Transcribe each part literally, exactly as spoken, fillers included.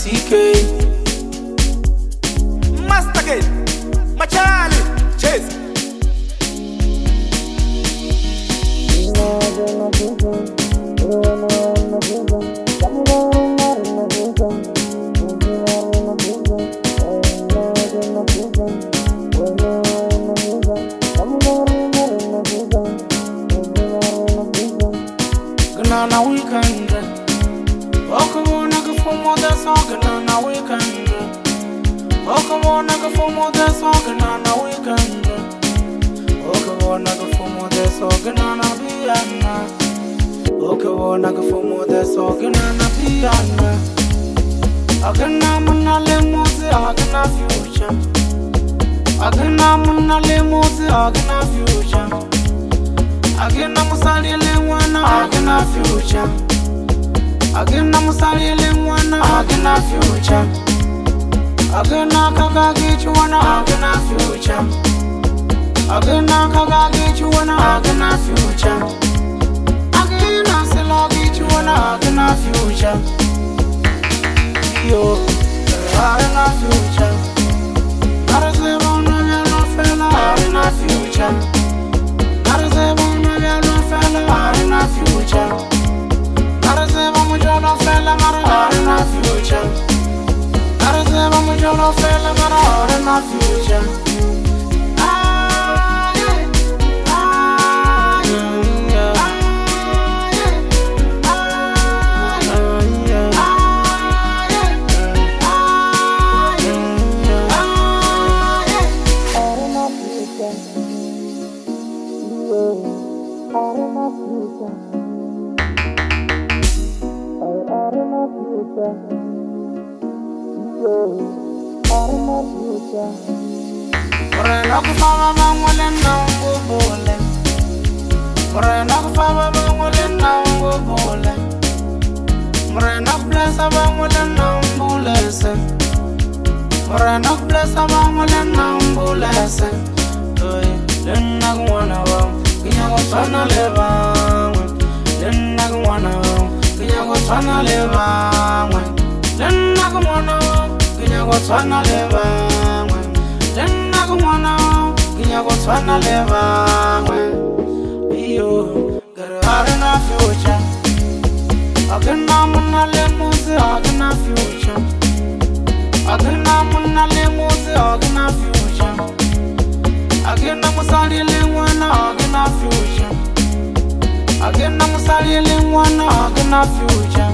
C K Master K Machali Chase Gana weekend Welcome nigga for more that song Gana weekend Welcome nigga for more that song Gana weekend Welcome nigga for more that song Gana biana Welcome nigga for more that song Gana biana Agana munale moze agana future Agana munale moze agana future Agena musalile mwana agena future Agena musalile mwana agena future Agena kagagi chwana agena future Agena kagagi chwana agena future Agena selagi chwana agena future Yo agena future Arzeba no no fela agena future Arzeba Arena future. Arzeba mujolo fella mara arena future. Arzeba mujolo fella mara arena future. Ah yeah, ah yeah, ah yeah, ah yeah, ah yeah, ah yeah, ah yeah. Arena future. Arena future. Arena future. Arena future. Arena kufama mangole nango bole. Arena kufama mangole nango bole. Arena blessa mangole nango lese. Arena blessa mangole nango lese. Lena kuwana wa. Kinyago sana leva, lena kumwana, kinyago sana leva, lena kumwana, kinyago sana leva, lena kumwana, kinyago sana leva. Iyo, arena future, agena muna lemuzi agena future, agena muna lemuzi agena future. Agena musalile mwana agena future Agena musalile mwana agena future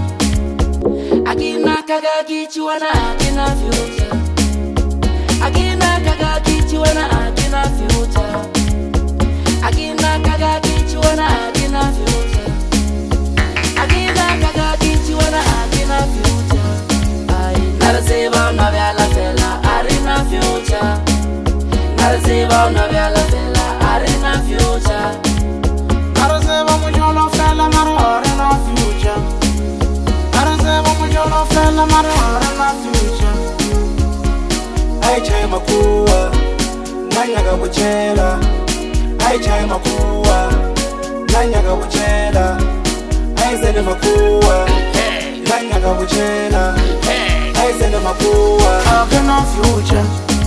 Agena kagagi chwana agena future Agena kagagi chwana agena future Agena kagagi chwana agena future Agena kagagi chwana agena future Ai narzeba na vela fela arena future Arzeba na vela fela arena future Arzeba mujolo fela mara arena future Arzeba mujolo fela mara arena future Ai chai makuwa nanyaga buchela Ai chai makuwa nanyaga buchela Ai zene makuwa nanyaga buchela Ai zene makuwa agena future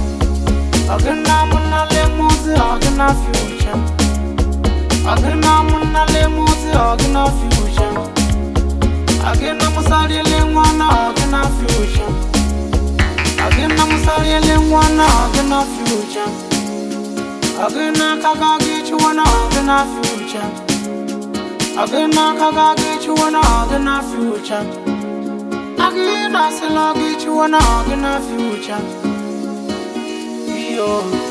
Agena muna lemuzi agena future Agena muna lemuzi agena future Agena musalile mwana agena future Agena musalile mwana agena future Agena kagagi chwana agena future Agena kagagi chwana agena future Agena selagi chwana agena future Yo